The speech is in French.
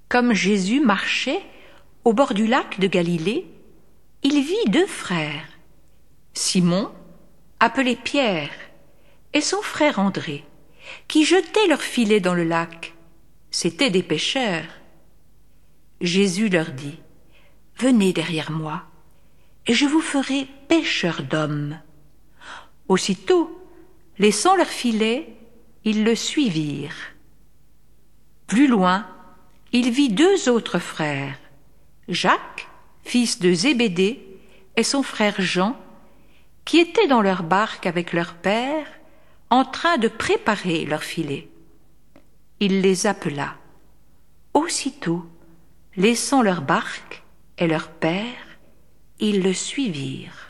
Comme Jésus marchait au bord du lac de Galilée, il vit deux frères, Simon, appelé Pierre, et son frère André, qui jetaient leurs filets dans le lac. C'étaient des pêcheurs. Jésus leur dit, « Venez derrière moi, et je vous ferai pêcheurs d'hommes. » Aussitôt, laissant leurs filets, ils le suivirent. Plus loin, il vit deux autres frères, Jacques, fils de Zébédée, et son frère Jean, qui étaient dans leur barque avec leur père, en train de préparer leurs filets. Il les appela. Aussitôt, laissant leur barque et leur père, ils le suivirent.